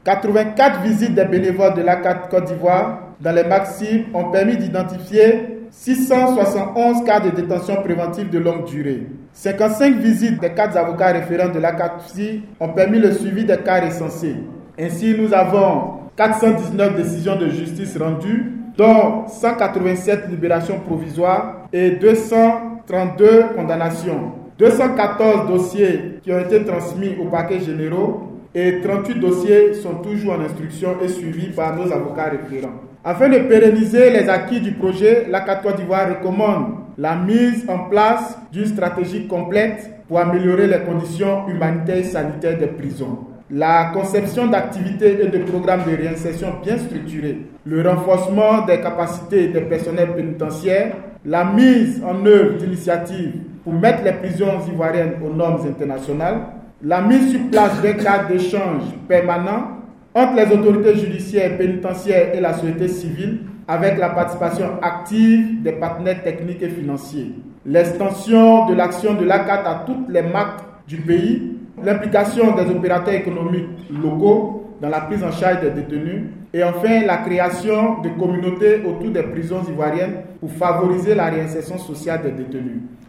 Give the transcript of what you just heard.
84 visites des bénévoles de l'ACAT Côte d'Ivoire dans les Maximes ont permis d'identifier 671 cas de détention préventive de longue durée. 55 visites des 4 avocats référents de l'ACAT-PSI ont permis le suivi des cas recensés. Ainsi, nous avons 419 décisions de justice rendues, dont 187 libérations provisoires et 232 condamnations. 214 dossiers qui ont été transmis aux parquets généraux et 38 dossiers sont toujours en instruction et suivis par nos avocats référents. Afin de pérenniser les acquis du projet, l'ACAT Côte d'Ivoire recommande la mise en place d'une stratégie complète pour améliorer les conditions humanitaires et sanitaires des prisons. La conception d'activités et de programmes de réinsertion bien structurés, le renforcement des capacités des personnels pénitentiaires, la mise en œuvre d'initiatives pour mettre les prisons ivoiriennes aux normes internationales, la mise sur place d'un cadre d'échange permanent entre les autorités judiciaires, pénitentiaires et la société civile, avec la participation active des partenaires techniques et financiers, l'extension de l'action de l'ACAT à toutes les marques du pays, l'implication des opérateurs économiques locaux dans la prise en charge des détenus et enfin la création de communautés autour des prisons ivoiriennes pour favoriser la réinsertion sociale des détenus.